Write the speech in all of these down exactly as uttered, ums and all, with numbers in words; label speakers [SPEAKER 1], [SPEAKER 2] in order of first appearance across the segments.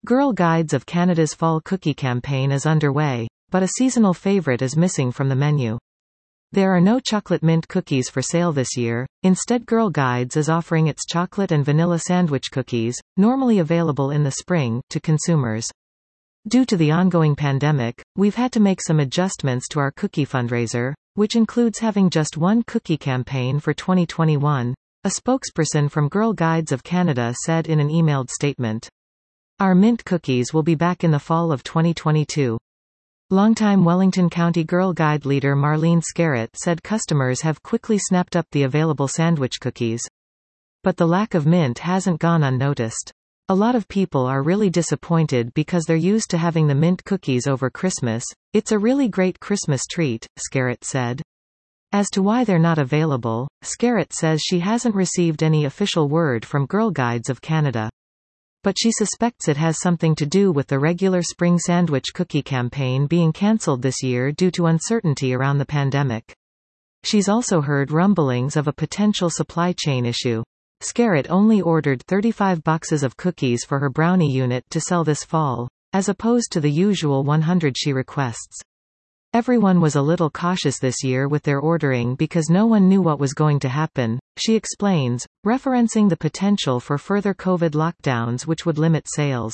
[SPEAKER 1] Girl Guides of Canada's fall cookie campaign is underway, but a seasonal favorite is missing from the menu. There are no chocolate mint cookies for sale this year. Instead, Girl Guides is offering its chocolate and vanilla sandwich cookies, normally available in the spring, to consumers. Due to the ongoing pandemic, we've had to make some adjustments to our cookie fundraiser, which includes having just one cookie campaign for twenty twenty-one, a spokesperson from Girl Guides of Canada said in an emailed statement. Our mint cookies will be back in the fall of twenty twenty-two. Longtime Wellington County Girl Guide leader Marlene Scarrett said customers have quickly snapped up the available sandwich cookies. But the lack of mint hasn't gone unnoticed. A lot of people are really disappointed because they're used to having the mint cookies over Christmas. It's a really great Christmas treat, Scarrett said. As to why they're not available, Scarrett says she hasn't received any official word from Girl Guides of Canada. But she suspects it has something to do with the regular spring sandwich cookie campaign being cancelled this year due to uncertainty around the pandemic. She's also heard rumblings of a potential supply chain issue. Scarrett only ordered thirty-five boxes of cookies for her brownie unit to sell this fall, as opposed to the usual one hundred she requests. Everyone was a little cautious this year with their ordering because no one knew what was going to happen, she explains, referencing the potential for further COVID lockdowns which would limit sales.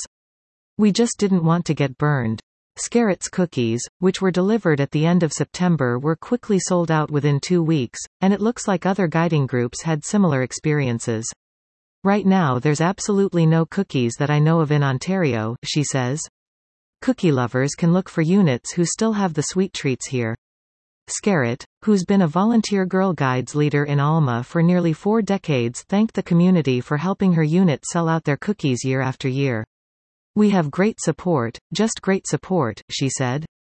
[SPEAKER 1] We just didn't want to get burned. Scarrett's cookies, which were delivered at the end of September, were quickly sold out within two weeks, and it looks like other guiding groups had similar experiences. Right now there's absolutely no cookies that I know of in Ontario, she says. Cookie lovers can look for units who still have the sweet treats here. Scarrett, who's been a volunteer Girl Guides leader in Alma for nearly four decades, thanked the community for helping her unit sell out their cookies year after year. We have great support, just great support, she said.